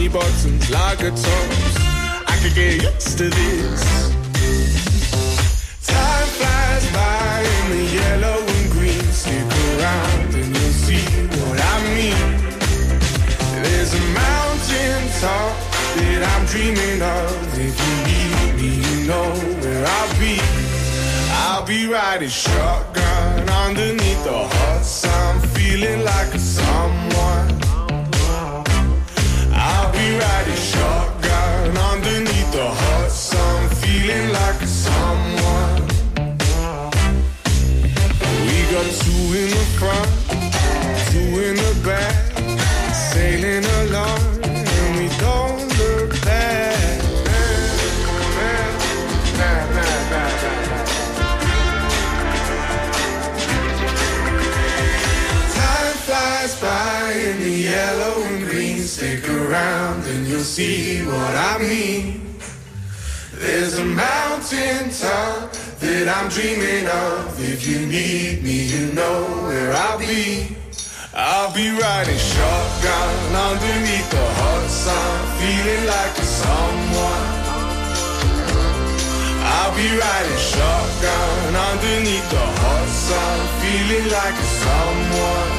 bikini bottoms, lager tops. I could get used to this. Time flies by in the yellow and green. Stick around and you'll see what I mean. There's a mountain top that I'm dreaming of. If you need me, you know where I'll be. I'll be riding shotgun underneath the hot sun, feeling like a someone. I'll be riding shotgun underneath the hot sun, feeling like a someone. We got two in the front, two in the back, sailing along and we don't look back. Time flies by in the yellow and green. Stick around and you'll see what I mean. There's a mountain top that I'm dreaming of. If you need me, you know where I'll be. I'll be riding shotgun underneath the hot sun, feeling like a someone. I'll be riding shotgun underneath the hot sun, feeling like a someone.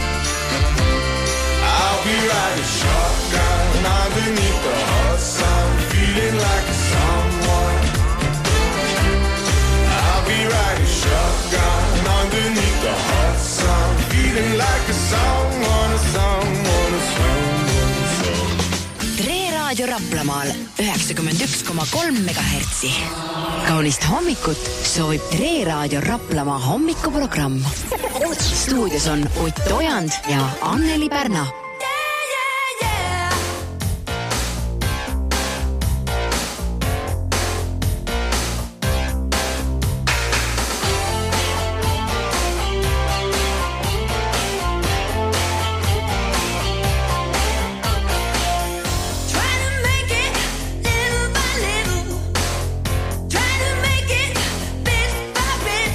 I'll be riding shotgun underneath the hot sun, feeling like a someone. I'll be riding shotgun underneath the hot sun, feeling like a someone, a someone, a someone. Tre Raadio Raplamaal 91,3 megahertsi. Kaunist hommikut soovib Tre Raadio Raplamaa hommikuprogramm. Stuudios on Ott Ojand ja Anneli Pärna.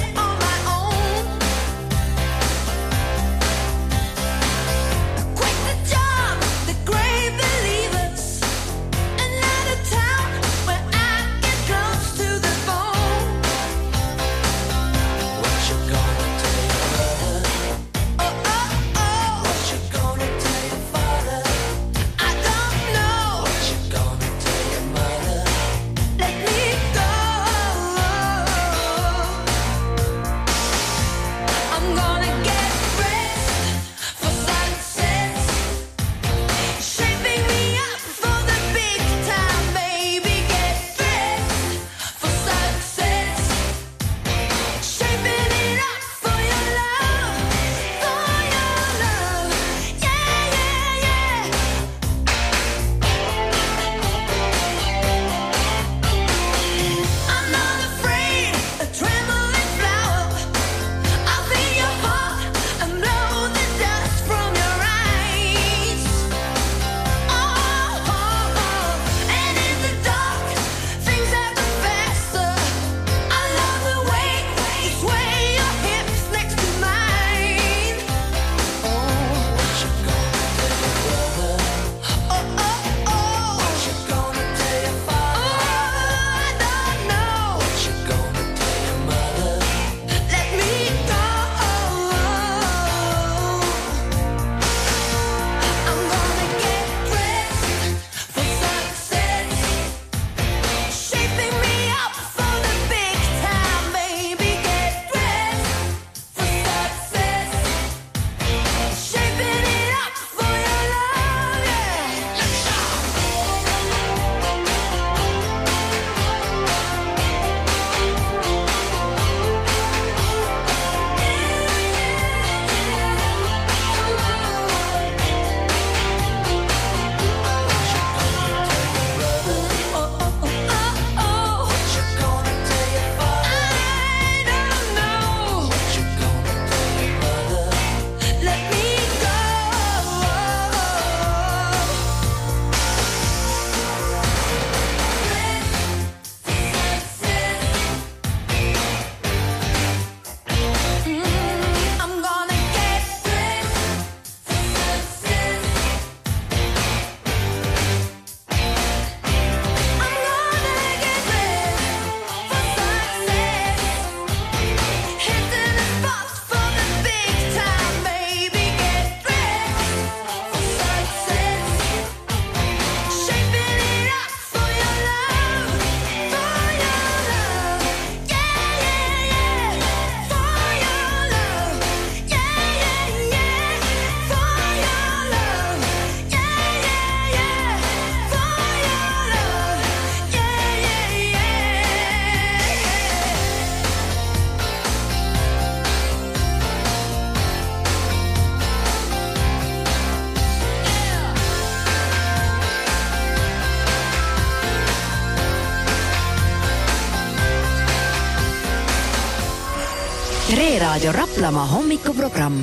Quick Tre Raadio Raplamaa hommikuprogramm.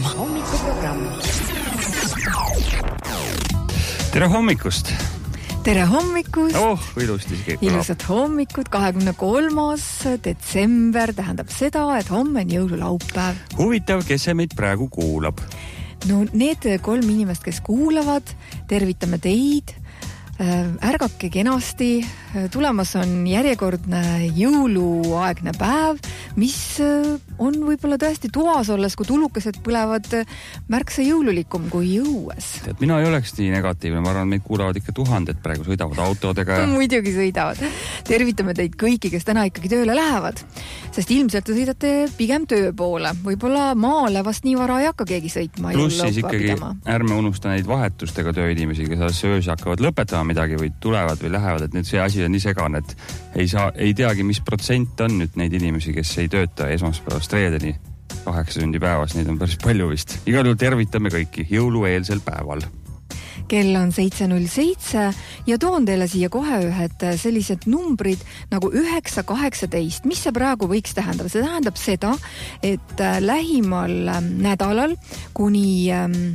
Tere hommikust! Tere hommikust! Ilusti kõlab. Ilusat hommikut, 23. detsember tähendab seda, et homme on jõululaupäev. Huvitav, kes see meid praegu kuulab? No need 3 inimest, kes kuulavad, tervitame teid. Ärgake kenasti, tulemas on järjekordne jõuluaegne päev, mis on võib-olla tõesti toas olles, kui tulukesed põlevad märksa jõululikum kui õues. Tead, mina ei oleks nii negatiivne, ma arvan, meid kuulavad ikka 1000 praegu sõidavad autodega. Muidugi sõidavad. Tervitame teid kõiki, kes täna ikkagi tööle lähevad, sest ilmselt te sõidate pigem töö poole. Võib-olla maale vast nii vara ei hakka keegi sõitma. Plus siis ikkagi ärme unusta neid vahetustega tööinimesi, kes öös hakkavad lõpetama midagi või tulevad või lähevad, et nüüd see asi on nii segane, et ei teagi, mis protsent on nüüd neid inimesi, kes ei tööta esmaspäevast reedeni 8 tundi päevas, neid on päris palju vist. Igal juhul tervitame kõiki jõulueelsel päeval. Kell on 7.07 ja toon teile siia kohe ühed sellised numbrid nagu 9.18. Mis see praegu võiks tähendada? See tähendab seda, et lähimal nädalal kuni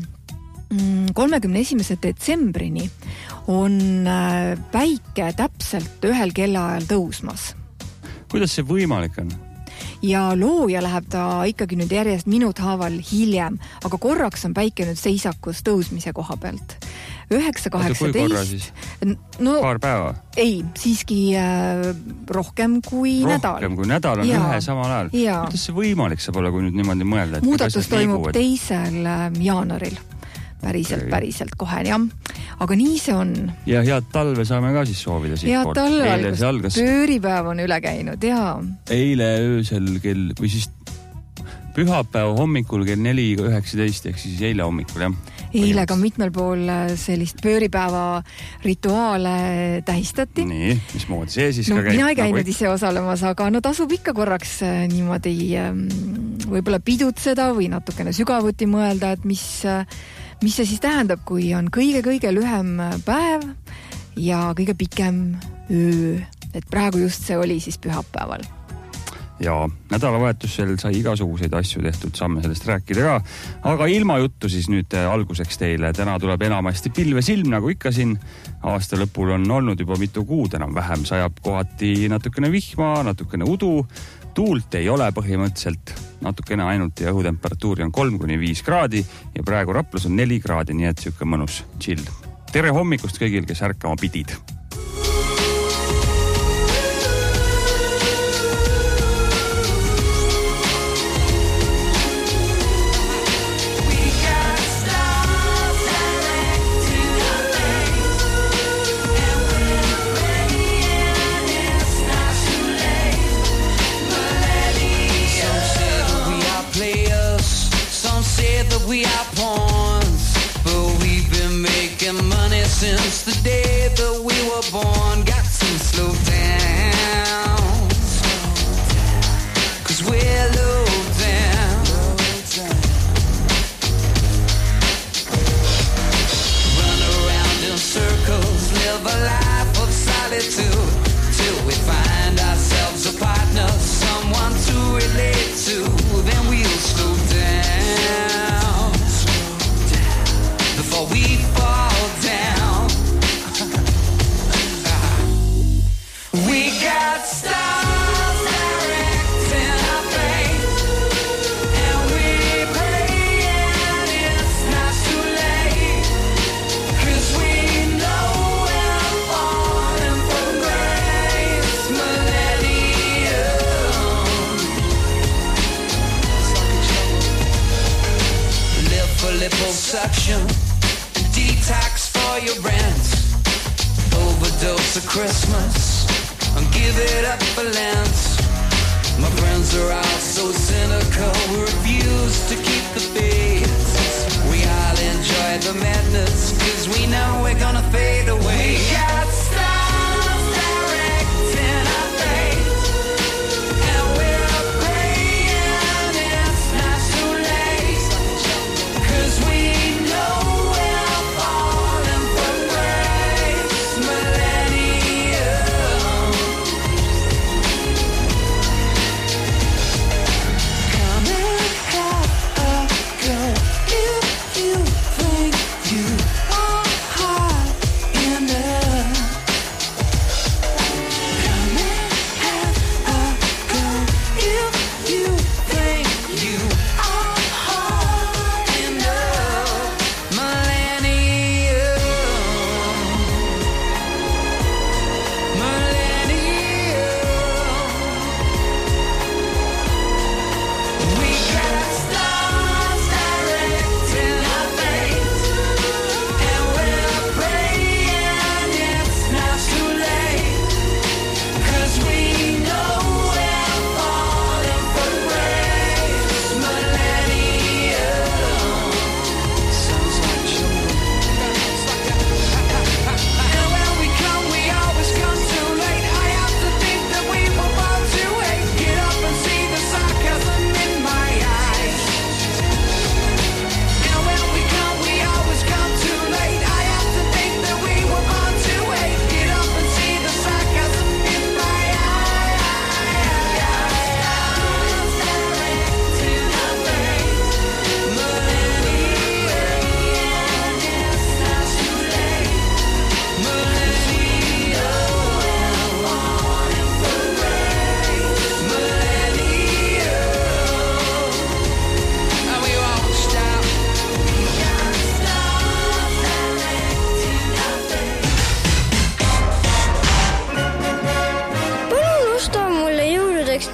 31. detsembrini on päike täpselt ühel kellaajal tõusmas. Kuidas see võimalik on? Ja looja läheb ta ikkagi nüüd järjest minuthaaval hiljem, aga korraks on päike nüüd seisakus tõusmise koha pealt. 9.18. Kui korra siis? No, paar päeva? Ei, siiski rohkem kui nädal. Rohkem kui nädal on ühe samal ajal. Kuidas see võimalik saab olla, kui nüüd niimoodi mõelda? Muudatus toimub 2. jaanuaril. Päriselt kohe, jah. Aga nii see on. Ja head talve saame ka siis soovida siit poolt. Head talve algus. Pööripäev on üle käinud, jaa. Eile öösel või siis pühapäeva hommikul kell 4.19 ehk siis eile hommikul, jah. Eile ka mitmel pool sellist pööripäeva rituaale tähistati. Nii, mismoodi see siis ka käib? Mina ei käinud ise osalemas, aga tasub ikka korraks niimoodi võib-olla pidutseda või natukene sügavuti mõelda, et mis see siis tähendab, kui on kõige lühem päev ja kõige pikem öö. Et praegu just see oli siis pühapäeval. Ja nädalavahetusel sai igasuguseid asju tehtud, saame sellest rääkida ka. Aga ilma juttu siis nüüd alguseks teile. Täna tuleb enamasti pilvesilm, nagu ikka siin. Aasta lõpul on olnud juba mitu kuud, enam vähem sajab kohati natukene vihma, natukene udu. Tuult ei ole põhimõtteliselt, natukene ainult ja õhutemperatuuri on 3-5 kraadi ja praegu Raplas on 4 kraadi, nii et siuke mõnus chill. Tere hommikust kõigil, kes ärkama pidid! We are pawns, but we've been making money since the day that we were born. Got to slow down, 'cause we're low down. Run around in circles, live a life of solitude, till we find ourselves a partner, someone to relate to. Then we'll slow down before we fall down. We got stars directing our fate, and we pray and it's not too late, 'cause we know we're falling from grace. Millennium. Live for liposuction, detox for your rent, overdose of Christmas, and give it up for Lent. My friends are all so cynical, we refuse to keep the faith. We all enjoy the madness, 'cause we know we're gonna fade away. We got stars directing our fate, and we're praying it's not too late, 'cause we know we're falling from grace. Millennium. Coming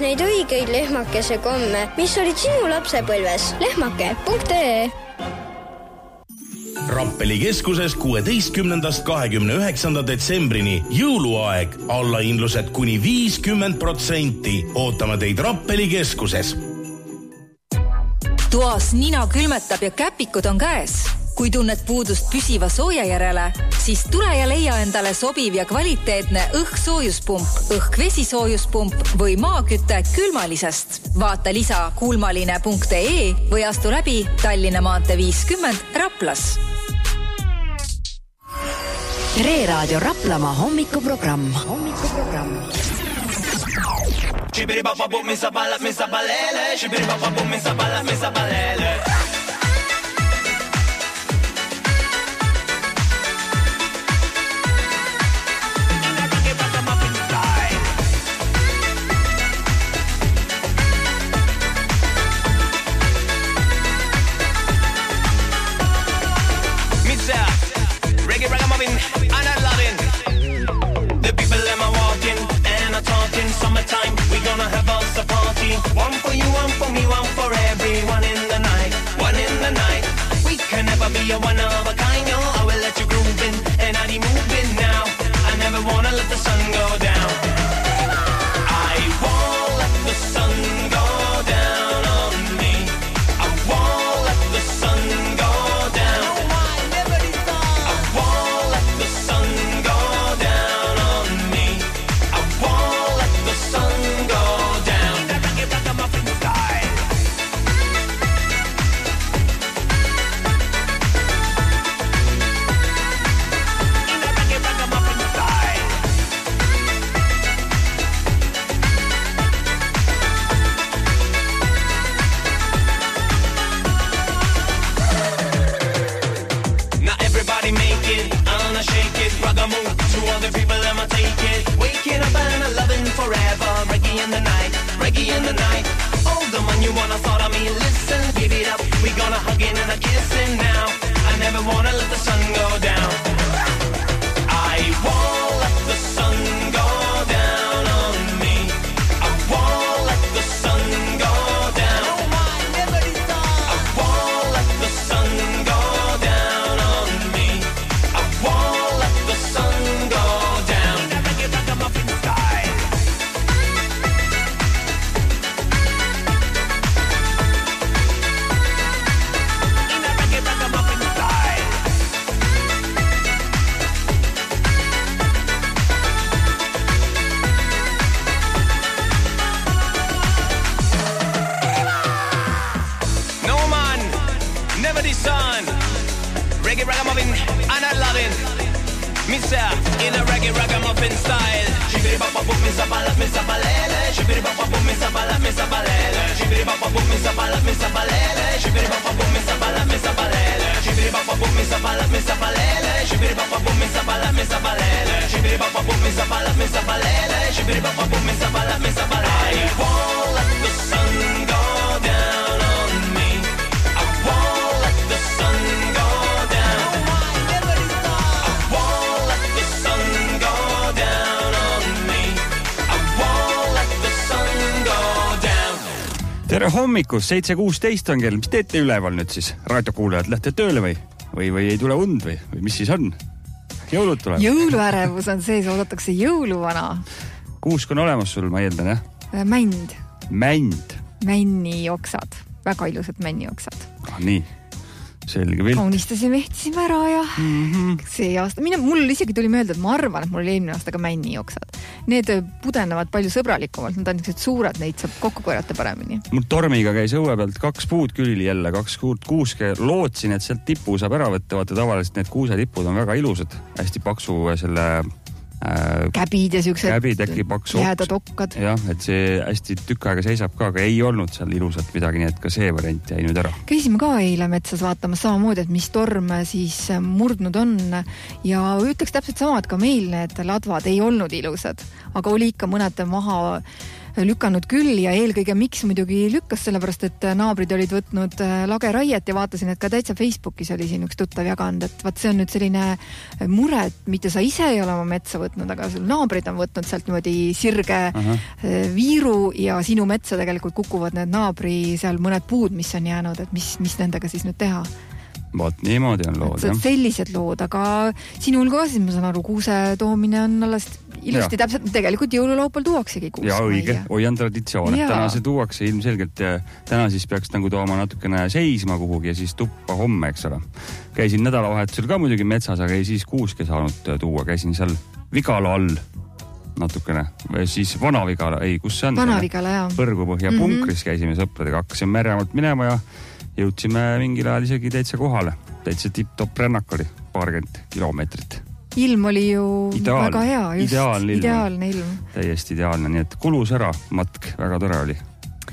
neid õigeid lehmakese komme, mis olid sinu lapsepõlves. Lehmake.ee Rappeli keskuses 16.–29. detsembrini jõuluaeg. Allahindlused kuni 50%. Ootame teid Rappeli keskuses. Toas nina külmetab ja käpikud on käes. Kui tunned puudust püsiva sooja järele, siis tule ja leia endale sobiv ja kvaliteetne õhksoojuspump, õhk-vesisoojus-pump või maaküte külmalisest. Vaata lisa kuulmaline.ee või astu läbi Tallinna maantee 50 Raplas. Reeraadio Raplamaa hommikuprogramm. Shibiri-bapa-bum, misa-bala-misa-balele. Shibiri-bapa-bum, misa-bala-misa-balele. Summertime, we're gonna have us a party. One for you, one for me, one for everyone in the night. One in the night. We can never be a one of a kind, yo. I will let you groove in and I need moving now. I never wanna let the sun go down. I won't let the sun go down on me. I won't let the sun go down. I won't let the sun go down on me. I won't let the sun go down. In that rocky ragamuffin style. In that rocky ragamuffin style. Now everybody make it, I'ma shake it, ragamuffin to all the people, I'ma take it. Waking up and I'm loving forever. Reggae in the night, reggae in the night. Oh, the man you wanna thought of me, listen, give it up. We gonna hugging and a kissing now. I never wanna let the sun go down. I won't let the sun go down on me. I won't let the sun go down. I won't let the sun go down on me. I won't let the sun go down. In that reggae ragamuffin style. In that reggae ragamuffin style. No man, never the sun. Reggae ragamuffin, and I love it. Missa, in a reggae ragamuffin style. Shibiri-bapa-bum, missa-bala, missa-balele. Shibiri-bapa-bum, missa-bala, missa-balele. Shibiri-bapa-bum, missa-bala, missa-balele. Shibiri-bapa-bum, missa-bala, missa-balele. Shibiri-bapa-bum, missa-bala, missa-balele. Shibiri-bapa-bum, missa-bala, missa-balele. Shibiri-bapa-bum, missa-bala, missa-balele. Shibiri-bapa-bum, missa-bala, missa-balele. I won't let the sun go down on me. I won't let the sun go down. I won't let the sun go down on me. I won't let the sun go down. Tere hommikust, 7.16 on kell. Mis teete üleval nüüd siis? Raadiokuulajad, lähte tööle või ei tule und või mis siis on? Jõulud tuleb. Jõuluärevus on sees, oodatakse jõuluvana. Kuusk on olemas sul, ma eeldan, jah? Mänd. Mänd. Männioksad. Väga ilusad männioksad. Nii, selge pilt. Kaunistasime, ehtisime ära ja see aasta. Mul isegi tuli meelde, et ma arvan, et mul oli eelmine aasta ka männioksad. Need pudenevad palju sõbralikumalt, nad on niisugused suured, neid saab kokku korjata paremini. Mul tormiga käis õue pealt 2 puud külili jälle, 2 kuuske. Lootsin, et sealt tipu saab ära võtta, vaata tavaliselt need kuusetipud on väga ilusad, hästi paksu selle käbid ja siuksed käbid, äkki paksu jäädad okkad. Jah, et see hästi tükk aega seisab ka, aga ei olnud seal ilusat midagi, nii et ka see variant jäi nüüd ära. Käisime ka eile metsas vaatamas samamoodi, et mis torm siis murdnud on ja ütleks täpselt sama, et ka meil need ladvad ei olnud ilusad, aga oli ikka mõned maha lükanud küll ja eelkõige miks muidugi lükkas, sellepärast et naabrid olid võtnud lageraiet ja vaatasin, et ka täitsa Facebookis oli siin üks tuttav jaganud, et vaat see on nüüd selline mure, et mitte sa ise ei ole oma metsa võtnud, aga sul naabrid on võtnud sealt niimoodi sirge viiru ja sinu metsa tegelikult kukuvad need naabri seal mõned puud, mis on jäänud, et mis nendega siis nüüd teha. Vaat niimoodi on lood, jah. Sellised lood, aga sinul ka siis ma saan aru, kuuse toomine on alles ilusti täpselt, tegelikult jõululaupal tuuaksegi kuus. Ja õige, hoian traditsioon, et täna see tuuakse ilmselgelt ja täna siis peaks nagu tooma natukene seisma kuhugi ja siis tuppa homme, eks ole. Käisin nädalavahetusel ka muidugi metsas, aga ei siis kuuske saanud tuua, käisin seal Vigala all natukene, või siis Vana-Vigala, ei, kus see on? Vana-Vigala, jah. Põrgupõhja punkris käisime sõpradega, hakkasime Märjamaalt minema ja jõudsime mingil ajal isegi täitsa kohale. Täitsa tipp-top rännak oli, 20 kilomeetrit. Ilm oli ju väga hea, just. Ideaalne ilm. Täiesti ideaalne, nii et kulus ära matk, väga tore oli.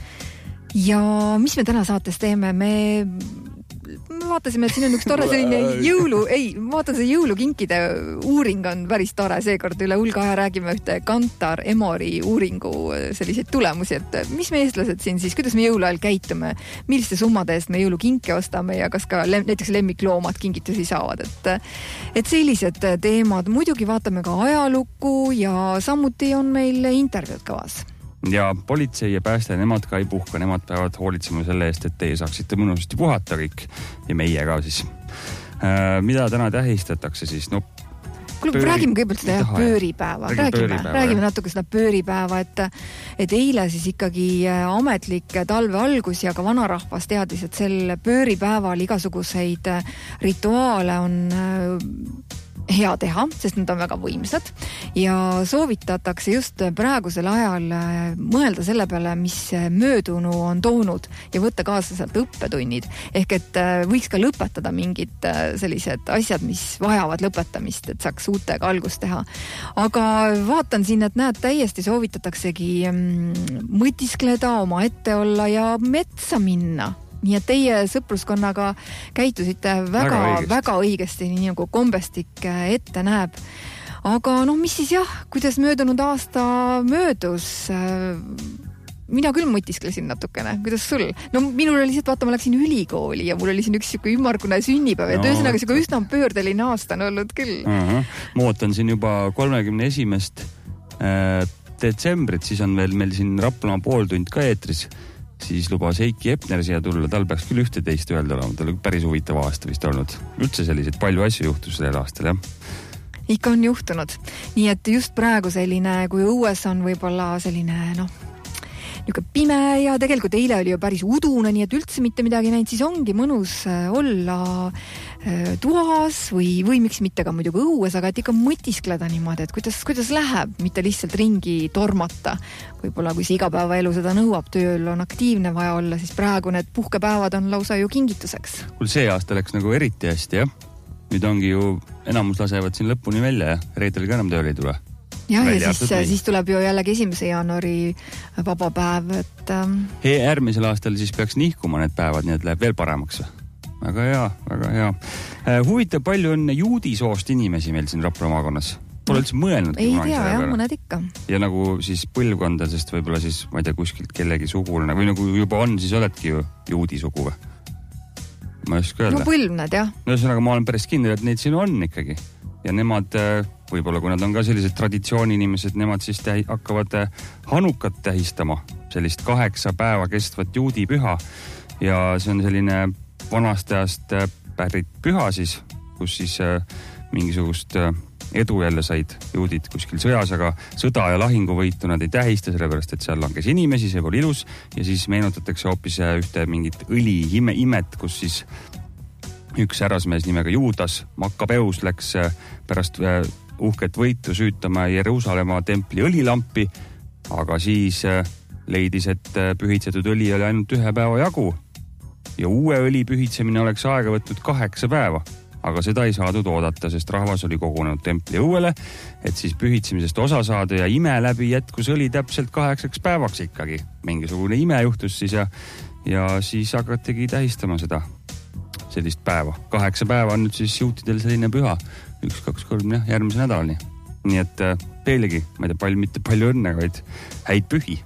Ja mis me täna saates teeme? Me vaatasime, et siin on üks tore selline jõulukinkide uuring on päris tore, seekord üle hulga aja räägime ühte Kantar Emori uuringu selliseid tulemusi, et mis me eestlased siin siis, kuidas me jõuluajal käitume, milliste summade eest me jõulukinke ostame ja kas ka näiteks lemmikloomad kingitusi saavad, et sellised teemad, muidugi vaatame ka ajalukku ja samuti on meil intervjuud kavas. Ja politsei ja pääste, nemad ka ei puhka, nemad peavad hoolitsema selle eest, et teie saaksite mõnusasti puhata kõik ja meie ka siis. Mida täna tähistatakse siis? No, räägime kõigepealt seda pööripäeva. Räägime natuke seda pööripäeva, et eile siis ikkagi ametlik talve algus ja ka vanarahvas teadis, et sel pööripäeval igasuguseid rituaale on hea teha, sest nad on väga võimsad ja soovitatakse just praegusel ajal mõelda selle peale, mis möödunu on toonud ja võtta kaasa sealt õppetunnid. Ehk et võiks ka lõpetada mingid sellised asjad, mis vajavad lõpetamist, et saaks uutega algust teha. Aga vaatan siin, et näed, täiesti soovitataksegi mõtiskleda, oma ette olla ja metsa minna. Nii et teie sõpruskonnaga käitusite väga õigesti, nii nagu kombestik ette näeb. Aga mis siis jah, kuidas möödunud aasta möödus? Mina küll mõtisklesin natukene. Kuidas sul? No minul oli lihtsalt, vaata, ma läksin ülikooli ja mul oli siin üks ümmargune sünnipäev ja tõesõnaga üsna pöördeline aasta on olnud küll. Ma ootan siin juba 31. detsembrit, siis on veel meil siin Raplamaa pooltund ka eetris. Siis lubas Heiki Epner siia tulla, tal peaks küll ühte teist öelda olema, tal oli päris huvitav aasta vist olnud. Üldse selliseid palju asju juhtus sellel aastal, jah? Ikka on juhtunud. Nii et just praegu selline, kui õues on võib-olla selline, niisugune pime ja tegelikult eile oli ju päris udune, nii et üldse mitte midagi näinud, siis ongi mõnus olla toas või miks mitte ka muidugi õues, aga et ikka mõtiskleda niimoodi, et kuidas läheb, mitte lihtsalt ringi tormata. Võib-olla kui see igapäevaelu seda nõuab, tööl on aktiivne vaja olla, siis praegu need puhkepäevad on lausa ju kingituseks. Kul see aasta läks nagu eriti hästi, jah? Nüüd ongi ju, enamus lasevad siin lõpuni välja ja reedel ka enam tööl ei tule. Ja siis tuleb ju jällegi 1. jaanuari vaba päev, et... Järgmisel aastal siis peaks nihkuma need päevad, nii et läheb veel paremaks. Väga hea. Huvitav, palju on juudisoost inimesi meil siin Rapla maakonnas? Pole üldse mõelnud. Ei tea, jah, mõned ikka. Ja nagu siis põlvkonda, sest võib-olla siis, ma ei tea, kuskilt kellegi sugulane, või nagu juba on, siis oledki ju juudisugu või? Ma ei oska öelda. No põlvned, jah. Ühesõnaga, ma olen päris kindel, et neid siin on ikkagi. Ja nemad, võib-olla kui nad on ka sellised traditsiooni inimesed, nemad siis hakkavad Hanukat tähistama, sellist 8 päeva kestvat juudipüha. Ja see on selline vanast ajast pärit püha siis, kus siis mingisugust edu jälle said juudid kuskil sõjas, aga sõda ja lahinguvõitu nad ei tähista, sellepärast et seal langes inimesi, see pole ilus ja siis meenutatakse hoopis ühte mingit õliimet, kus siis üks härrasmees nimega Juudas Makkabeus läks pärast uhket võitu süütama Jeruusalemma templi õlilampi, aga siis leidis, et pühitsetud õli oli ainult 1 päeva jagu ja uue õli pühitsemine oleks aega võtnud 8 päeva. Aga seda ei saadud oodata, sest rahvas oli kogunenud templi õuele, et siis pühitsemisest osa saada ja ime läbi jätkus õli täpselt 8 päevaks ikkagi. Mingisugune ime juhtus siis ja siis hakatigi tähistama seda sellist päeva. 8 päeva on nüüd siis juutidel selline püha. 1, 2, 3, järgmise nädalani. Nii et teilegi, ma ei tea, mitte palju õnne, vaid häid pühi.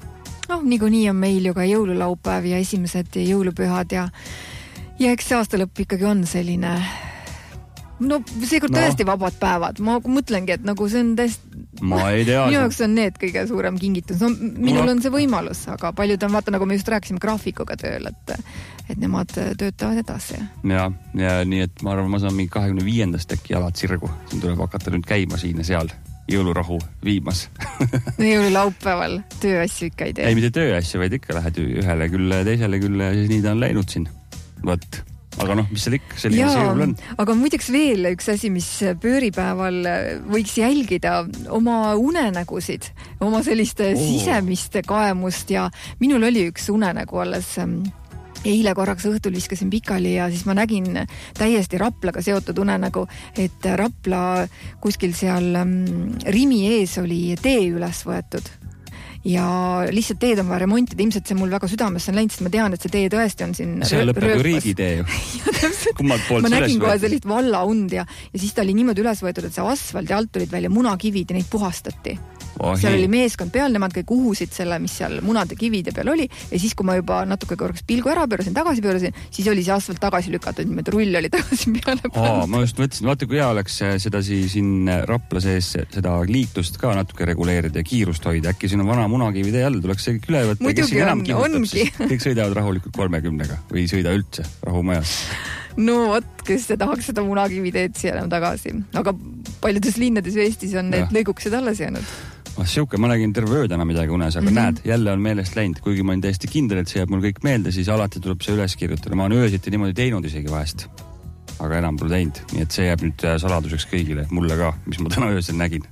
niikuinii on meil ju ka jõululaupäev ja esimesed jõulupühad ja eks see aastalõpp ikkagi on selline seekord tõesti vabad päevad. Ma mõtlengi, et nagu see on ma ei tea. Minu jaoks on need kõige suurem kingitus. Minul on see võimalus, aga paljud on, vaata, nagu me just rääkisime graafikuga tööl, et nemad töötavad edasi. Ja nii, et ma arvan, ma saan mingi 25. äkki jalad sirgu. Siin tuleb hakata nüüd käima siin ja seal jõulurahu viimas. Jõululaupäeval tööasju ikka ei tee. Ei, mitte tööasju, vaid ikka lähed ühele külle, teisele külle ja siis nii ta on läinud siin. Võt. Aga mis seal ikka selline see jõul on? Aga muideks veel üks asi, mis pööripäeval võiks jälgida oma unenägusid, oma selliste sisemist kaemust ja minul oli üks unenägu alles eile korraks õhtul viskasin pikali ja siis ma nägin täiesti Raplaga seotud unenägu, et Rapla kuskil seal Rimi ees oli tee üles võetud. Ja lihtsalt teed on vaja remontida, ilmselt see mul väga südamesse on läinud, sest ma tean, et see tee tõesti on siin see lõpeb ju riigitee ju. Kummalt poolt ma nägin kohe sellist vallaund ja siis ta oli niimoodi üles võetud, et see asfaldi alt tulid välja munakivid ja neid puhastati. Seal oli meeskond peal, nemad kõik uhusid selle, mis seal munade kivide peal oli ja siis, kui ma juba natuke korraks pilgu ära pöörasin, tagasi pöörasin, siis oli see asfalt tagasi lükatud, niimoodi rull oli tagasi peale pandud. Ma just mõtlesin, vaata kui hea oleks seda siin Rapla sees seda liiklust ka natuke reguleerida ja kiirust hoida. Äkki siin on vana munakivide jälle, tuleks see kõik üle võtta. Muidugi ongi. Kõik sõidavad rahulikult 30-ga või sõida üldse rahumajas. Kes tahaks seda munakiviteed siia enam tagasi. Aga paljudes linnades Eestis on need lõigukesed alles jäänud. Siuke, ma nägin terve öö täna midagi unes, aga näed, jälle on meelest läinud. Kuigi ma olen täiesti kindel, et see jääb mul kõik meelde, siis alati tuleb see üles kirjutada. Ma olen öösiti niimoodi teinud isegi vahest. Aga enam pole teinud. Nii et see jääb nüüd saladuseks kõigile. Mulle ka, mis ma täna öösel nägin.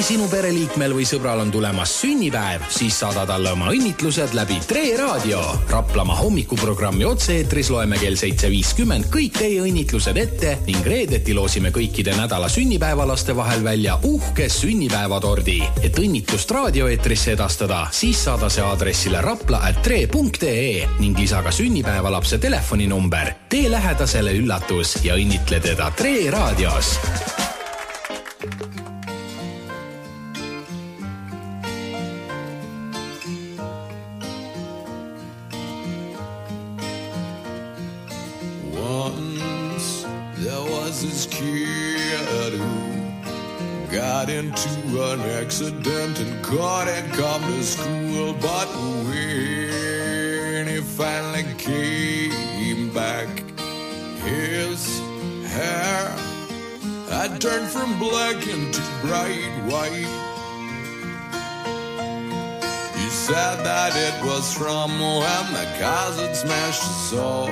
sinu pereliikmel või sõbral on tulemas sünnipäev, siis saada talle oma õnnitlused läbi Tre Raadio. Raplamaa hommikuprogrammi otse-eetris loeme kell 7.50 kõik teie õnnitlused ette ning reedeti loosime kõikide nädala sünnipäevalaste vahel välja uhke sünnipäevatordi. Et õnnitlust raadioeetrisse edastada, siis saada see aadressile rapla@tre.ee ning lisa ka sünnipäevalapse telefoninumber. Tee lähedasele üllatus ja õnnitle teda Tre Raadios. Once there was this kid who got into an accident and couldn't come to school, but when he finally came back, his hair had turned from black into bright white. He said that it was from when the cars had smashed his soul.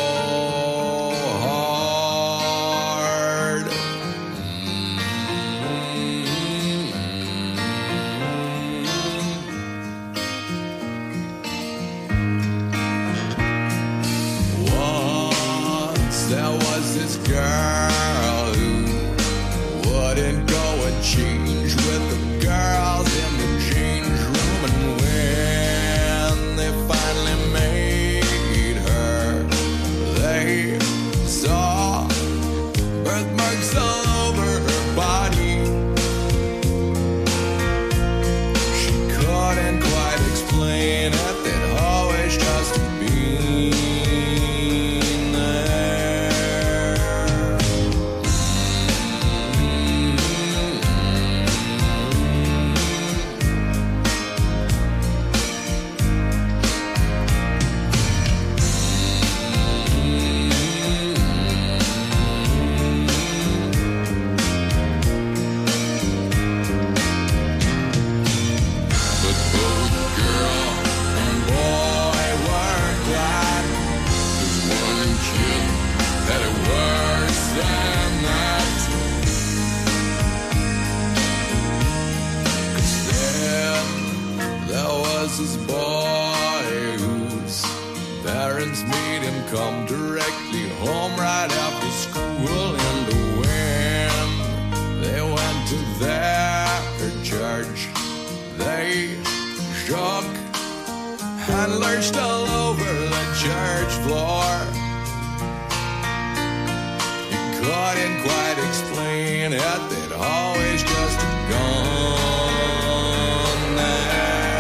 There was this girl who wouldn't go and change with the girls in the change room, and when they finally made her, they saw birthmarks all over her body. She couldn't quite explain it, they'd always just been. This boy whose parents made him come directly home right after school, and when they went to their church, they shook and lurched all over the church floor. He couldn't quite explain it, they'd always just gone there.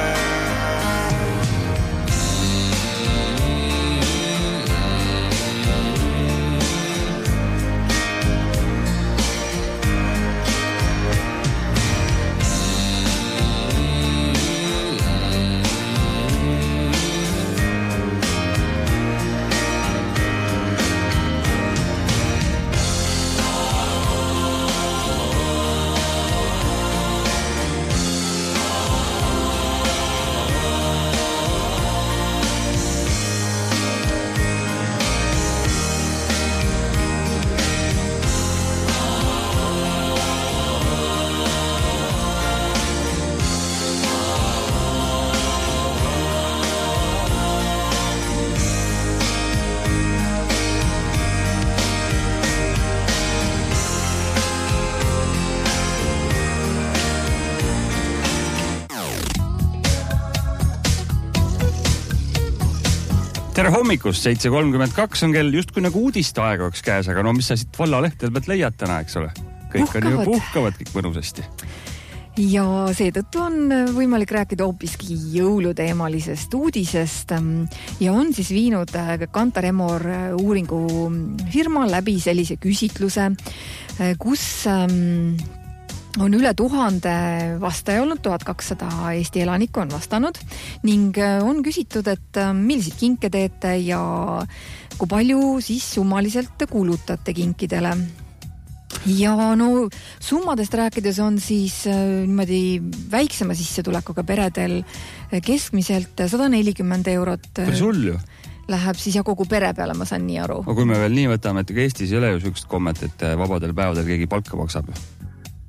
Tere hommikust, 7.32 on kell justkui nagu uudiste aega oleks käes, aga no mis sa siit vallalehtedel pead leiad täna, eks ole? Kõik on ju puhkavad kõik mõnusasti. Ja seetõttu on võimalik rääkida hoopiski jõuluteemalisest uudisest ja on siis viinud Kantar Emor uuringufirma läbi sellise küsitluse, kus on üle 1000 vastaja olnud, 1200 Eesti elanikku on vastanud ning on küsitud, et milliseid kinke teete ja kui palju siis summaliselt kulutate kinkidele. Ja no summadest rääkides on siis niimoodi väiksema sissetulekuga peredel keskmiselt 140 eurot. Päris hull ju. Läheb siis ja kogu pere peale, ma saan nii aru. Aga kui me veel nii võtame, et Eestis ei ole ju sükst kommet, et vabadel päevadel keegi palka maksab.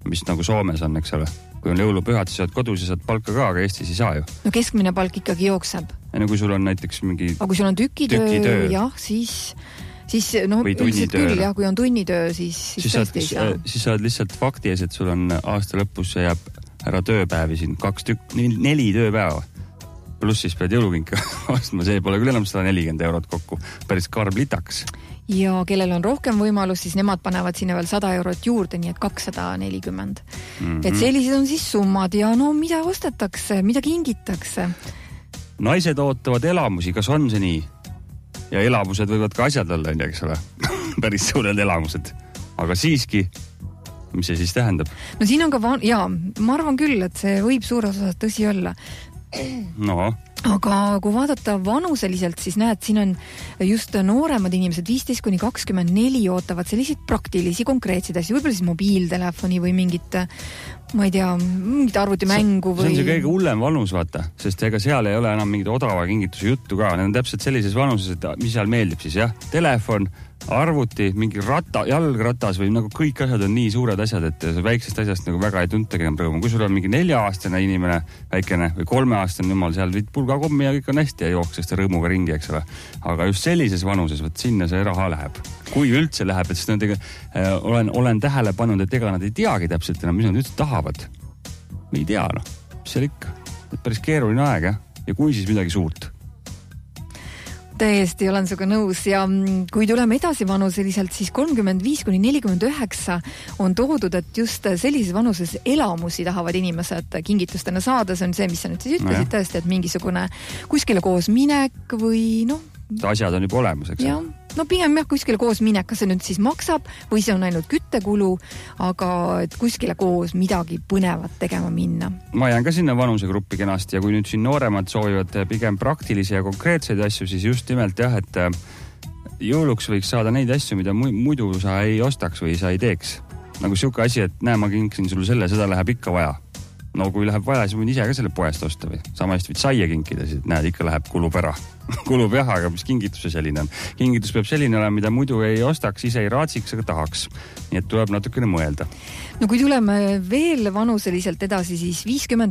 mis nagu Soomes on, eks ole. Kui on jõulupühad, siis saad kodus ja saad palka ka, aga Eestis ei saa ju. No keskmine palk ikkagi jookseb. No kui sul on näiteks mingi... Aga kui sul on tükitöö, jah, siis no üldiselt küll, jah, kui on tunnitöö, siis tõesti ei saa. Siis saad lihtsalt fakti ees, et sul on aasta lõpus jääb ära tööpäevi siin 4 tööpäeva. Pluss siis pead jõulukinka ostma, see pole küll enam 140 € kokku. Päris karm litaks. Ja kellel on rohkem võimalus, siis nemad panevad sinna veel 100 € juurde, nii et 240. Et sellised on siis summad ja no mida ostetakse, mida kingitakse? Naised ootavad elamusi, kas on see nii? Ja elamused võivad ka asjad olla, eks ole. Päris suured elamused. Aga siiski, mis see siis tähendab? No siin on ka, ma arvan küll, et see võib suures osas tõsi olla. No. Aga kui vaadata vanuseliselt, siis näed, siin on just nooremad inimesed, 15-24 ootavad selliseid praktilisi, konkreetseid asju, võib-olla siis mobiiltelefoni või mingit, ma ei tea, mingit arvutimängu või... See on see kõige hullem vanus, vaata, sest ega seal ei ole enam mingit odava kingituse juttu ka. Need on täpselt sellises vanuses, et mis seal meeldib siis, jah? Telefon, arvuti, mingi jalgratas või nagu kõik asjad on nii suured asjad, et väiksest asjast nagu väga ei tuntagi enam rõõmu. Kui sul on mingi 4-aastane inimene väikene või 3-aastane jumal, seal võid pulgakommi ja kõik on hästi ja jooksest ja rõõmuga ringi, eks ole. Aga just sellises vanuses, võt sinna see raha läheb. Kui üldse läheb, et sest olen tähele pannud, et ega nad ei teagi täpselt enam, mis nad üldse tahavad. Me ei tea, noh. Mis seal ikka? Päris keeruline aeg, jah? Ja kui siis midagi suurt? Täiesti olen suga nõus ja kui tuleme edasi vanuseliselt, siis 35-49 on toodud, et just sellises vanuses elamusi tahavad inimesed kingitustena saada. See on see, mis sa nüüd siis ütlesid tõesti, et mingisugune kuskile koos minek või noh. Asjad on juba olemas, eks? Ja, no pigem jah, kuskile koos minek, kas see nüüd siis maksab või see on ainult küttekulu, aga et kuskile koos midagi põnevat tegema minna. Ma jään ka sinna vanusegruppi kenasti ja kui nüüd siin nooremad soovivad pigem praktilisi ja konkreetseid asju, siis just nimelt jah, et jõuluks võiks saada neid asju, mida muidu sa ei ostaks või sa ei teeks. Nagu siuke asi, et näe, ma kinksin sulle selle, seda läheb ikka vaja. No kui läheb vaja, siis võin ise ka selle poest osta või sama hästi võid saia kinkida, siis näed, ikka läheb kulub ära. Kulub jah, aga mis kingitus see selline on? Kingitus peab selline olema, mida muidu ei ostaks, ise ei raatsiks, aga tahaks. Nii et tuleb natukene mõelda. No kui tuleme veel vanuseliselt edasi, siis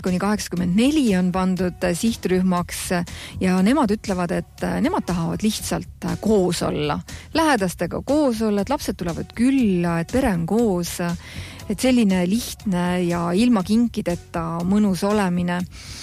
50-84 on pandud sihtrühmaks ja nemad ütlevad, et nemad tahavad lihtsalt koos olla. Lähedastega koos olla, et lapsed tulevad külla, et pere on koos. Et selline lihtne ja ilma kinkideta mõnus olemine.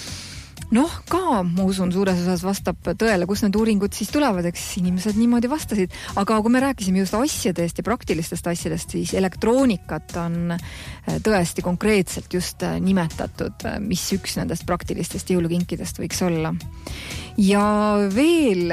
Noh, ka, ma usun, suures osas vastab tõele, kus need uuringud siis tulevad, eks inimesed niimoodi vastasid. Aga kui me rääkisime just asjadest ja praktilistest asjadest, siis elektroonikat on tõesti konkreetselt just nimetatud, mis üks nendest praktilistest jõulukinkidest võiks olla. Ja veel...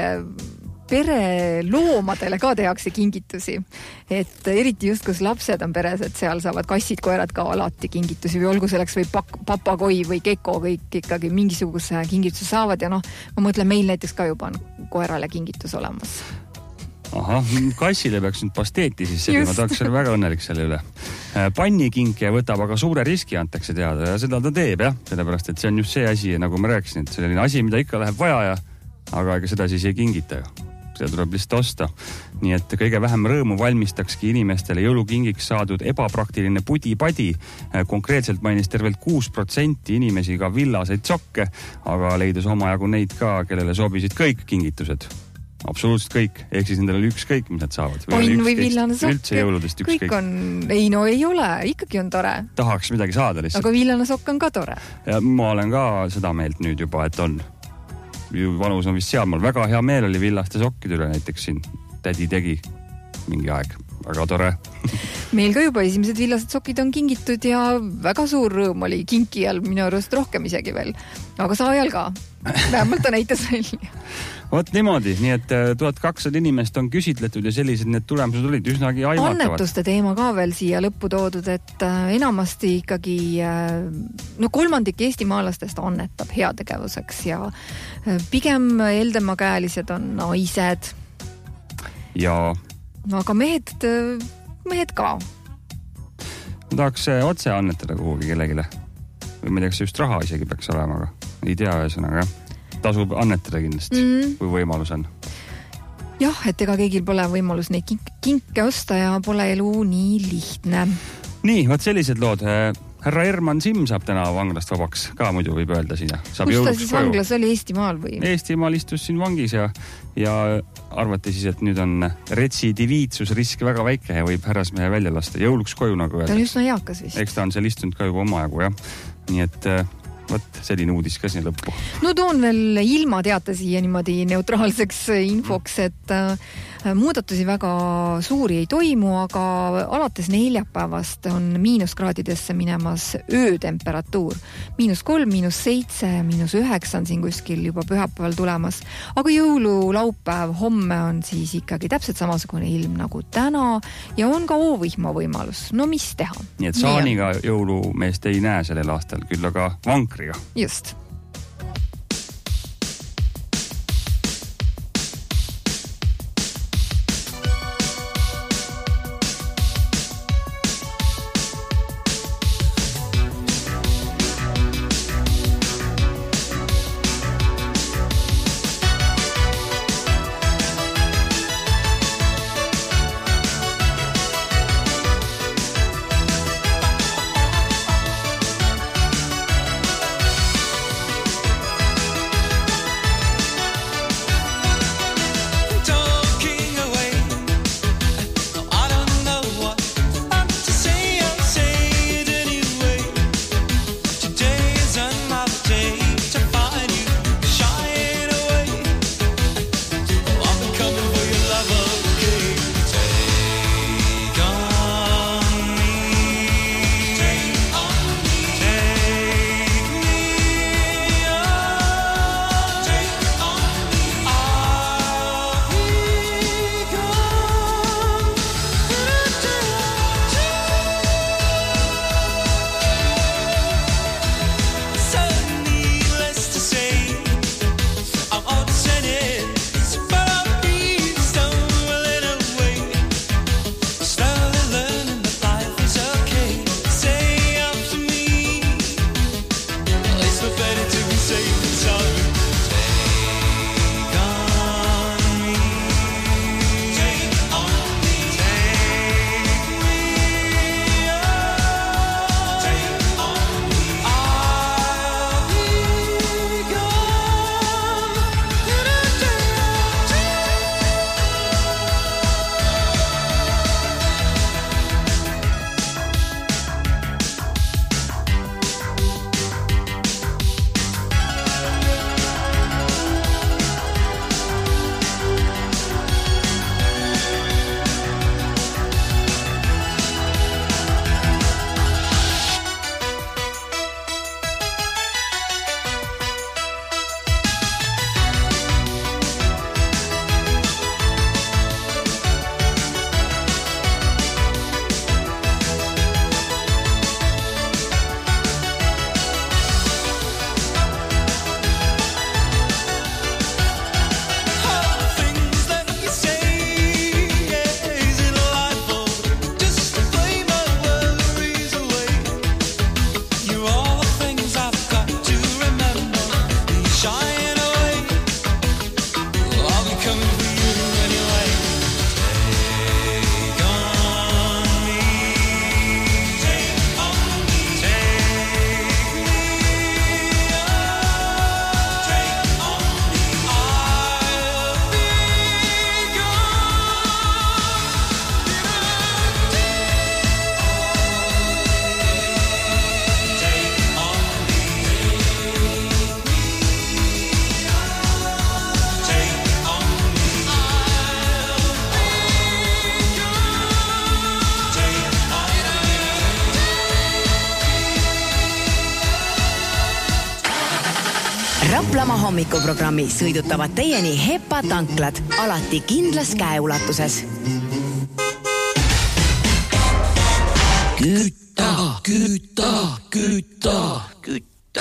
pere loomadele ka tehakse kingitusi. Et eriti just, kus lapsed on peres, et seal saavad kassid, koerad ka alati kingitusi või olgu selleks või papagoi või keko, kõik ikkagi mingisuguse kingituse saavad ja noh, ma mõtlen, meil näiteks ka juba on koerale kingitus olemas. Aha, kassile peaks nüüd pasteeti siis selline, ma tahaks olla väga õnnelik selle üle. Pannikinkja võtab, aga suure riski antakse teada ja seda ta teeb, jah, sellepärast, et see on just see asi, nagu ma rääkisin, et selline asi, mida ikka läheb vaja, aga ega seda siis ei kingita ju. Seda tuleb lihtsalt osta. Nii et kõige vähem rõõmu valmistakski inimestele jõulukingiks saadud ebapraktiline pudi-padi. Konkreetselt mainis tervelt 6% inimesi ka villaseid sokke, aga leidus omajagu neid ka, kellele sobisid kõik kingitused. Absoluutselt kõik. Ehk siis nendel oli ükskõik, mis nad saavad. Pann või villane sokk. Üldse jõuludest ükskõik. Kõik on... Ei, no ei ole. Ikkagi on tore. Tahaks midagi saada lihtsalt. Aga villane sokk on ka tore. Ja ma olen ka seda meelt nüüd juba, et on... vanus on vist seal, mul väga hea meel oli villaste sokkide üle näiteks siin. Tädi tegi mingi aeg. Väga tore. Meil ka juba esimesed villased sokid on kingitud ja väga suur rõõm oli kinkijal minu arust rohkem isegi veel. Aga saajal ka. Vähemalt ta näitas välja. Vot niimoodi, nii et 1200 inimest on küsitletud ja sellised need tulemused olid üsnagi aimatavad. Annetuste teema ka veel siia lõppu toodud, et enamasti ikkagi no 3% eestimaalastest annetab heategevuseks ja pigem eldemakäelised on naised. Ja... No aga mehed ka. Ma tahaks otse annetada kuhugi kellegile. Või ma ei tea, kas just raha isegi peaks olema, aga ei tea ühesõnaga, jah. Tasub annetada kindlasti, kui võimalus on. Jah, et ega keegil pole võimalus neid kinke osta ja pole elu nii lihtne. Nii, võt sellised lood. Härra Herman Simm saab täna vanglast vabaks ka muidu võib öelda siin. Kus ta siis vanglas oli, Eestimaal või? Eestimaal istus siin vangis ja arvati siis, et nüüd on retsidiviitsusrisk väga väike ja võib härrasmehe välja lasta. Jõuluks koju nagu öelda. Ta on just eakas vist. Eks ta on seal istunud ka juba omajagu, jah. Nii et võt selline uudis ka siin lõppu. No toon veel ilma teate siia niimoodi neutraalseks infoks, et muudatusi väga suuri ei toimu, aga alates neljapäevast on miinuskraadidesse minemas öötemperatuur. -3, -7, -9 on siin kuskil juba pühapäeval tulemas. Aga jõululaupäev homme on siis ikkagi täpselt samasugune ilm nagu täna ja on ka oovihma võimalus. No mis teha? Nii et saaniga jõulumeest ei näe sellel aastal, küll aga vankriga. Just. Raplamaa hommikuprogrammi sõidutavad teieni Hepa tanklad, alati kindlas käeulatuses. Kütta.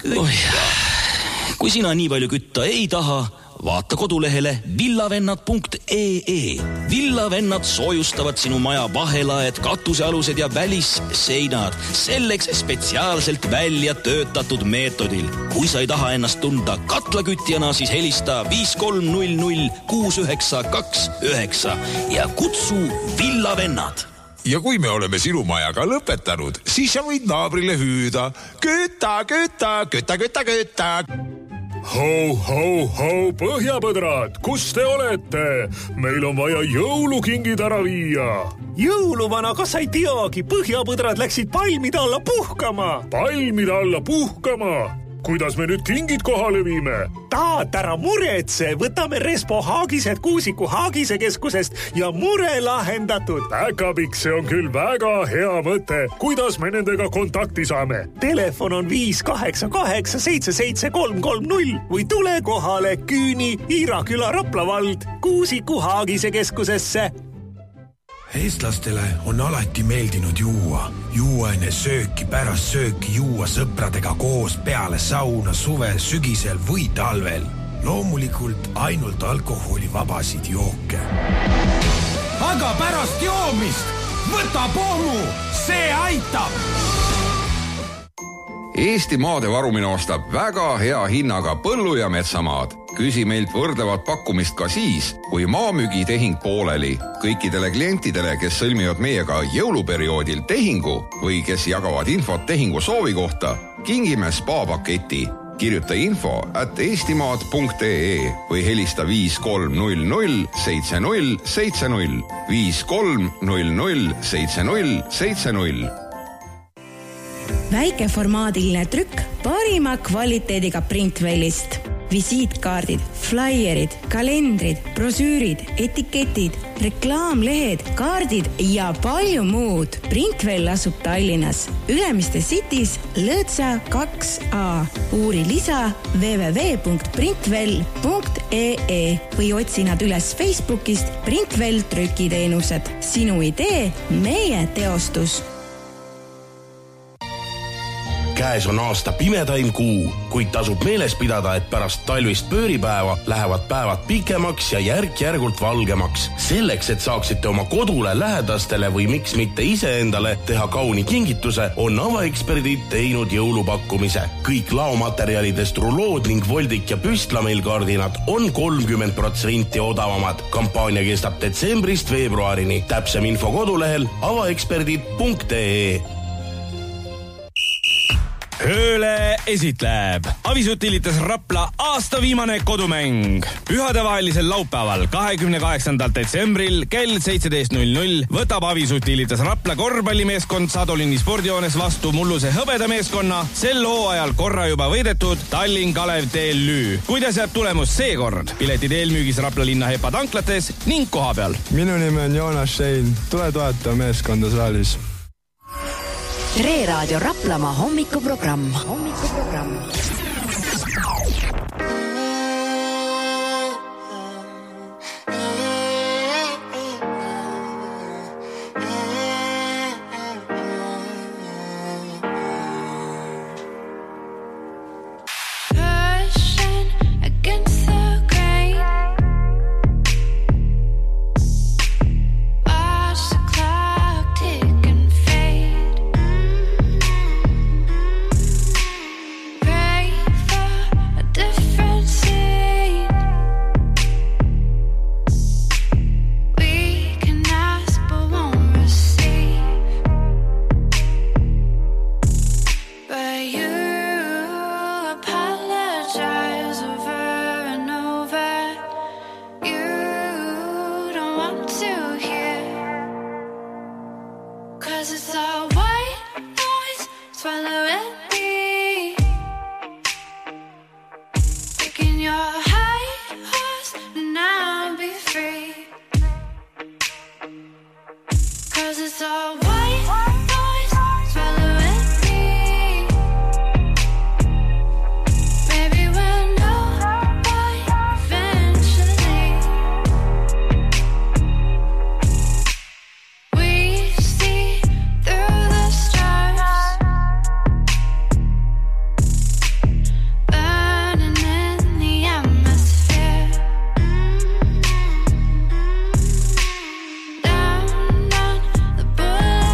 Kui sina nii palju kütta ei taha, vaata kodulehele villavennad.ee. Villavennad soojustavad sinu maja vahelaed, katusealused ja välisseinad. Selleks spetsiaalselt välja töötatud meetodil. Kui sa ei taha ennast tunda katlakütjana, siis helista 5300 6929 ja kutsu Villavennad. Ja kui me oleme sinu majaga lõpetanud, siis sa võid naabrile hüüda. Küta, küta, küta, küta, küta. Ho, ho, ho, põhjapõdrad, kus te olete? Meil on vaja jõulukingid ära viia. Jõuluvana, kas sa ei teagi? Põhjapõdrad läksid palmide alla puhkama. Palmide alla puhkama? Kuidas me nüüd kingid kohale viime? Taat, ära muretse, võtame Respo Haagised Kuusiku Haagise keskusest ja mure lahendatud. Päkapikk, see on küll väga hea mõte. Kuidas me nendega kontakti saame? Telefon on 588 77330 või tule kohale Küüni, Iiraküla, Raplavald, Kuusiku Haagise keskusesse. Eestlastele on alati meeldinud juua. Juua enne sööki, pärast sööki juua sõpradega koos peale sauna suvel, sügisel või talvel. Loomulikult ainult alkoholivabasid jooke. Aga pärast joomist võta pommu, see aitab! Eesti maade varumine ostab väga hea hinnaga põllu- ja metsamaad. Küsi meilt võrdlevat pakkumist ka siis, kui maamüügitehing pooleli. Kõikidele klientidele, kes sõlmivad meiega jõuluperioodil tehingu või kes jagavad infot tehingu soovi kohta, kingime spa-paketi. Kirjuta info@eestimaad.ee või helista 5300 7070 5300 7070. Väikeformaadiline trükk parima kvaliteediga Printvellist. Visiitkaardid, flaierid, kalendrid, brosüürid, etiketid, reklaamlehed, kaardid ja palju muud. Printvell asub Tallinnas, Ülemiste City's Lõõtsa 2A. Uuri lisa www.printvell.ee või otsi nad üles Facebookist Printvell trükiteenused. Sinu idee, meie teostus. Käes on aasta pimedaim kuu, kuid tasub meeles pidada, et pärast talvist pööripäeva lähevad päevad pikemaks ja järk-järgult valgemaks. Selleks, et saaksite oma kodule, lähedastele või miks mitte iseendale teha kauni kingituse, on avaeksperdid teinud jõulupakkumise. Kõik laomaterjalidest rulood ning voldik ja püstlameilkardinad on 30% odavamad. Kampaania kestab detsembrist veebruarini. Täpsem info kodulehel avaeksperdid.ee. Ööle esitleb Avisutilitas Rapla aasta viimane kodumäng. Pühadevahelisel laupäeval 28. detsembril kell 17.00 võtab Avisutilitas Rapla korvpallimeeskond Sadolini spordijoones vastu Mulluse hõbedameeskonna sel hooajal korra juba võidetud Tallinn Kalev TLÜ. Kuidas jääb tulemus seekord? Piletid eelmüügis Rapla linna Hepa tanklates ning kohapeal. Minu nime on Joonas Schein. Tule toeta meeskonda saalis. Tre Raadio Raplamaa hommikuprogramm. Down, the bullet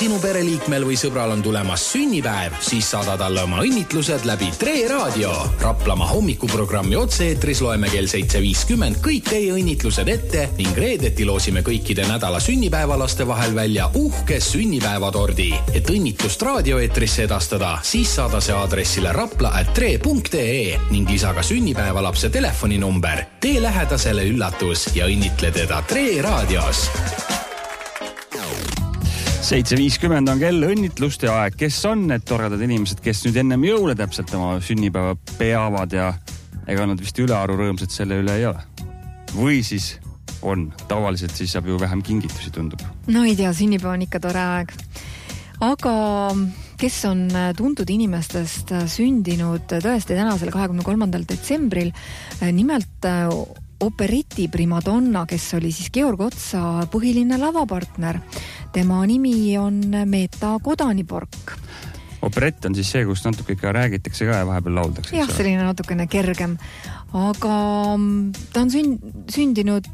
sinu pereliikmel või sõbral on tulemas sünnipäev, siis saada talle oma õnnitlused läbi Tre Raadio. Raplamaa hommikuprogrammi otse-eetris loeme kell 7.50 kõik teie õnnitlused ette ning reedeti loosime kõikide nädala sünnipäevalaste vahel välja uhke sünnipäevatordi. Et õnnitlust raadioeetrisse edastada, siis saada see aadressile rapla@tre.ee ning lisa ka sünnipäevalapse telefoninumber. Tee lähedasele üllatus ja õnnitle teda Tre Raadios. 7.50 on kell, õnnitluste aeg. Kes on need toredad inimesed, kes nüüd ennem jõule täpselt oma sünnipäeva peavad ja ega nad vist ülearu rõõmsad selle üle ei ole? Või siis on? Tavaliselt siis saab ju vähem kingitusi, tundub. No ei tea, sünnipäev on ikka tore aeg. Aga kes on tuntud inimestest sündinud tõesti tänasel 23. detsembril, nimelt opereti primadonna, kes oli siis Georg Otsa põhiline lavapartner. Tema nimi on Meeta Kodanipork. Operett on siis see, kus natuke ikka räägitakse ka ja vahepeal lauldakse. Jah, selline natukene kergem. Aga ta on sündinud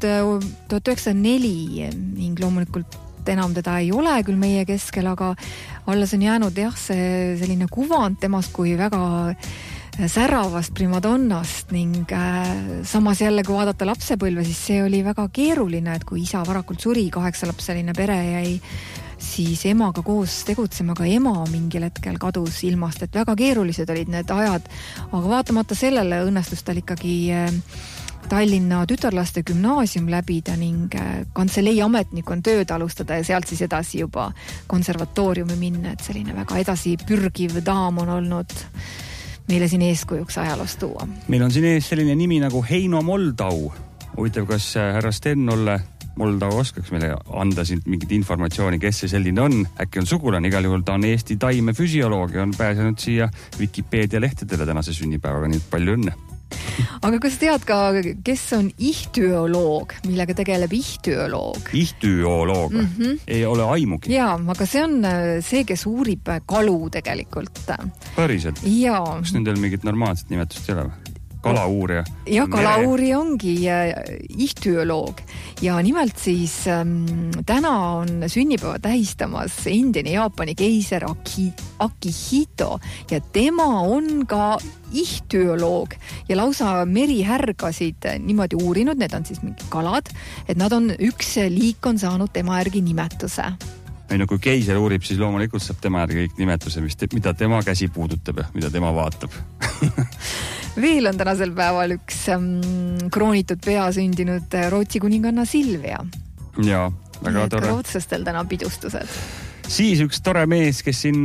1904 ning loomulikult enam teda ei ole küll meie keskel, aga alles on jäänud jah, see selline kuvand temast kui väga säravast primadonnast ning samas jälle, kui vaadata lapsepõlve, siis see oli väga keeruline, et kui isa varakult suri, 8-lapseline pere jäi siis emaga koos tegutsema, aga ema mingil hetkel kadus ilmast, et väga keerulised olid need ajad, aga vaatamata sellele õnnestus tal ikkagi Tallinna tütarlaste gümnaasium läbida ning kantselei ametnik on tööd alustada ja sealt siis edasi juba konservatooriumi minna, et selline väga edasi pürgiv daam on olnud meile siin eeskujuks ajaloost tuua. Meil on siin ees selline nimi nagu Heino Moldau. Huvitav, kas härra Sten-Olle Moldau oskaks meile anda siin mingit informatsiooni, kes see selline on? Äkki on sugulane, igal juhul ta on Eesti taimefüsioloog ja on pääsenud siia Wikipedia lehtedele tänase sünnipäevaga, nii palju õnne. Aga kas tead ka, kes on ihtüoloog, millega tegeleb ihtüoloog? Ihtüoloog? Ei ole aimugi. Jaa, aga see on see, kes uurib kalu tegelikult. Päriselt? Jaa. Kas nendel mingit normaalset nimetust ei ole? Kalauurija? Ja kalauurija ongi ihtüoloog. Ja nimelt siis täna on sünnipäeva tähistamas endine Jaapani keiser Akihito ja tema on ka ihtüoloog ja lausa merihärgasid niimoodi uurinud, need on siis mingi kalad, et nad on, üks liik on saanud tema järgi nimetuse. Ei no kui keiser uurib, siis loomulikult saab tema järgi kõik nimetuse, mida tema käsi puudutab ja mida tema vaatab. Veel on tänasel päeval üks kroonitud pea sündinud Rootsi kuninganna Silvia. Jaa, väga tore. Rootslastel täna pidustused. Siis üks tore mees, kes siin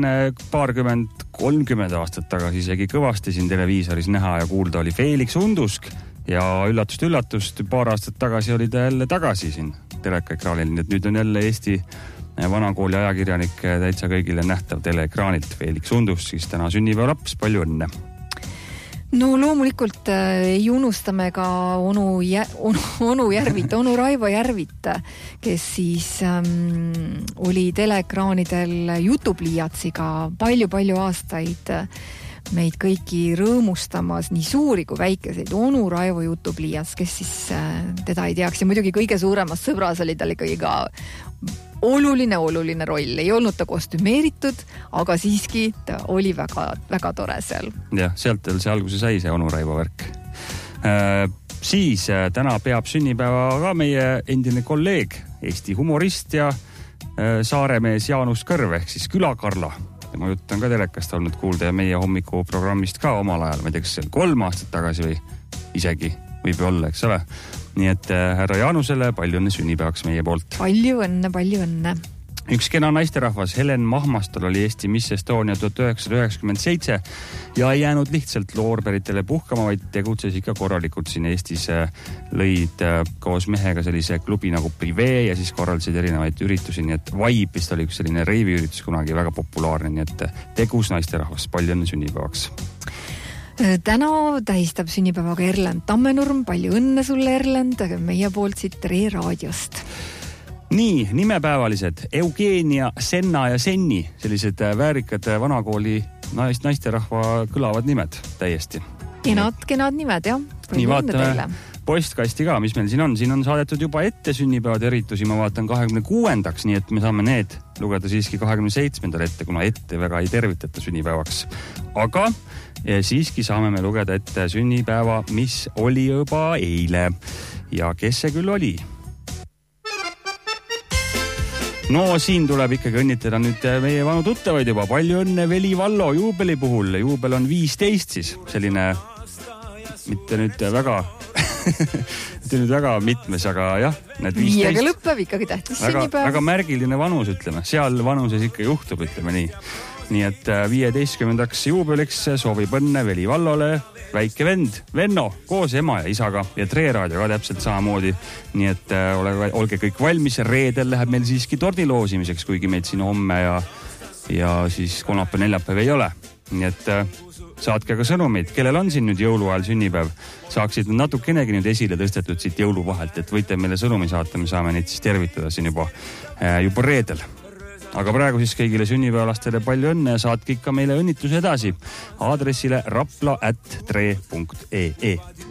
20-30 aastat tagasi isegi kõvasti siin televiisoris näha ja kuulda oli Felix Undusk ja üllatust, paar aastat tagasi oli ta jälle tagasi siin telekaekraanil, nii et nüüd on jälle Eesti vanakooli ajakirjanik täitsa kõigile nähtav teleekraanilt. Felix Undusk, siis täna sünnipäeva laps, palju õnne! No loomulikult ei unustame ka onu Järvit, onu Raivo Järvit, kes siis oli teleekraanidel jutupliiatsiga palju aastaid meid kõiki rõõmustamas, nii suuri kui väikeseid. Onu Raivo jutupliiats, kes siis teda ei teaks ja muidugi kõige suuremas sõbras oli tal ikkagi ka oluline roll. Ei olnud ta kostümeeritud, aga siiski ta oli väga tore seal. Jah, sealt see alguse sai see onu Raivo värk. Siis täna peab sünnipäeva ka meie endine kolleeg, Eesti humorist ja saaremees Jaanus Kõrv ehk siis Külakarla. Tema jutt on ka telekast olnud kuulda ja meie hommikuprogrammist ka omal ajal, ma ei tea, kas see 3 aastat tagasi või isegi võib olla, eks ole. Nii et härra Jaanusele palju õnne sünnipäevaks meie poolt. Palju õnne. Üks kena naisterahvas Helen Mahmastal oli Eesti Miss Estonia 1997 ja ei jäänud lihtsalt loorberitele puhkama, vaid tegutses ikka korralikult siin Eestis. Lõid koos mehega sellise klubi nagu Privé ja siis korraldasid erinevaid üritusi, nii et Vibe vist oli üks selline reiviüritus kunagi väga populaarne, nii et tegus naisterahvas, palju õnne sünnipäevaks. Täna tähistab sünnipäevaga Erlend Tammenurm, palju õnne sulle Erlend, meie poolt siit Tre Raadiost. Nii, nimepäevalised Eugenia, Senna ja Senni, sellised väärikad vanakooli naisterahva kõlavad nimed täiesti. Kenad nimed, jah. Nii, postkasti ka, mis meil siin on. Siin on saadetud juba ette sünnipäeva tervitusi, ma vaatan 26. Nii et me saame need lugeda siiski 27. ette, kuna ette väga ei tervitata sünnipäevaks. Aga siiski saame me lugeda ette sünnipäeva, mis oli juba eile. Ja kes see küll oli? No siin tuleb ikkagi õnnitleda nüüd meie vanu tuttavaid juba. Palju õnne Veli Vallo juubeli puhul. Juubel on 15 siis. Selline, mitte nüüd väga mitmes, aga jah, need 15. Viiega lõppev ikkagi tähtis sünnipäev. Väga märgiline vanus, ütleme. Seal vanuses ikka juhtub, ütleme nii. Nii et 15. juubeliks soovib õnne Veli Vallole väike vend, Venno, koos ema ja isaga ja Tre Raadio ka täpselt samamoodi. Nii et olge kõik valmis. Reedel läheb meil siiski tordi loosimiseks, kuigi meid siin homme ja siis kolmapäev, neljapäev ei ole. Nii et saatke ka sõnumeid, kellel on siin nüüd jõuluajal sünnipäev. Saaksid natukenegi nüüd esile tõstetud siit jõuluvahelt, et võite meile sõnumi saata, me saame neid siis tervitada siin juba reedel. Aga praegu siis kõigile sünnipäevalastele palju õnne ja saatke ikka meile õnnitluse edasi aadressile rapla@tre.ee.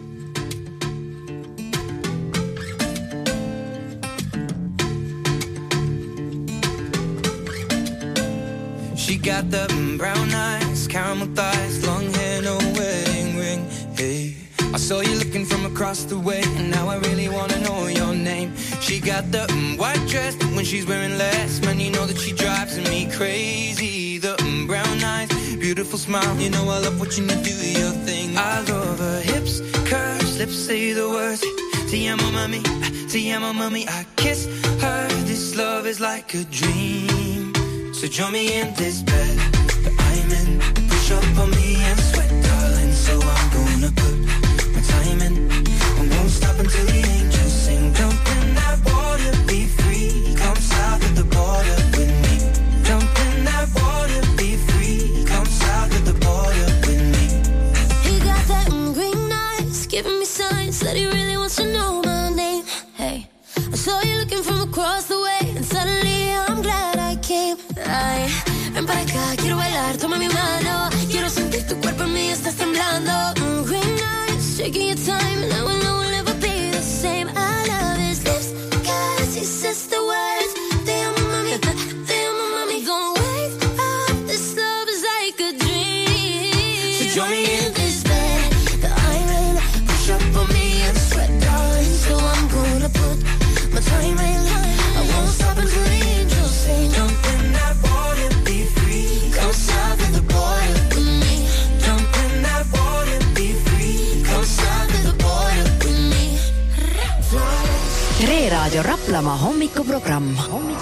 She got the brown eyes, caramel thighs, long hair, no wedding ring. Hey, I saw you looking from across the way, and now I really wanna know your name. She got the white dress, but when she's wearing less, man, you know that she drives me crazy. The brown eyes, beautiful smile, you know I love watching you do your thing. I love her hips, curves, lips say the words. Te amo mami, I kiss her. This love is like a dream. So join me in this bed that I'm in. Push up on me and sweat, darling. So I'm gonna put my time in. I won't stop until the angels sing. Jump in that water, be free. Come south of the border with me. Jump in that water, be free. Come south of the border with me. He got that green eyes, giving me signs that he really wants to know my name. Hey, I saw you looking from across the way, and suddenly I'm glad I came. Ay, ven para acá, quiero bailar, toma mi mano. Quiero sentir tu cuerpo en mí, estás temblando. Green eyes, shaking your time, and I will know we'll never be the same. I love his lips, cause he says the words. Te amo mami, don't wake up, this love is like a dream. So join me in this bed that I'm in. Push up on me and sweat, darling. So I'm gonna put my time in. I won't stop until the angels say jump in that water, be free. Come south of the border with me. Jump in that water, be free. Come south of the border with me. Tre Raadio Raplamaa hommikuprogramm.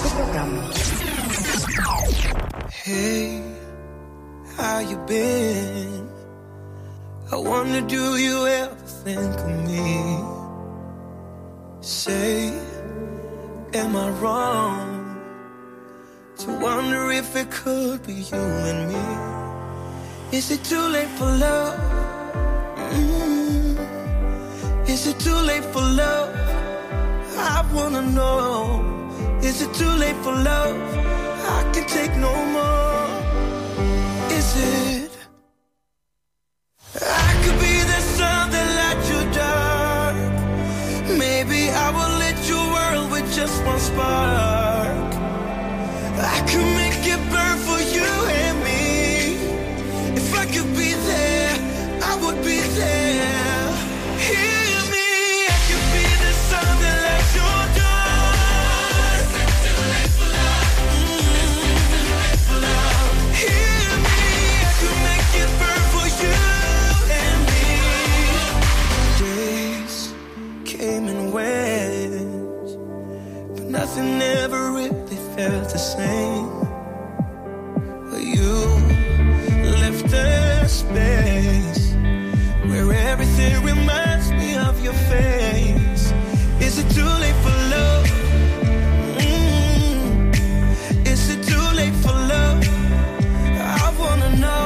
Hey, how you been? I wonder, do you ever think of me? Say, am I wrong to wonder if it could be you and me? Is it too late for love? Is it too late for love? I wanna know. Is it too late for love? I can take no more. Is it? I could be the sun that lights your dark. Maybe I will lit your world with just one spark. I could make it burn for you and me. If I could be there, I would be there. Hear me, I could be the sun that lights your dark. Hear me, I could make it burn for you and me. Days came and went, but nothing ever really felt the same. You left a space where everything reminds me of your face. Is it too late for love? Is it too late for love? I wanna know.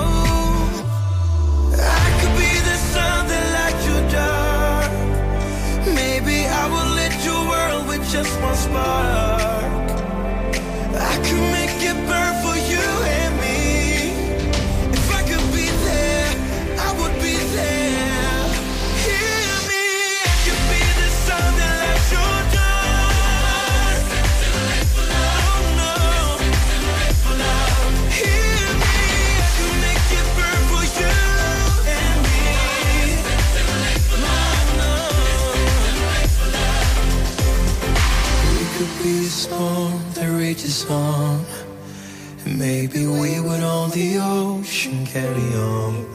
I could be the sun that lights your dark. Maybe I will lit your world with just one spark. I could make it burn for you and me. If I could be there, I would be there. Hear me, I could bridges on. And maybe we would on the ocean carry on.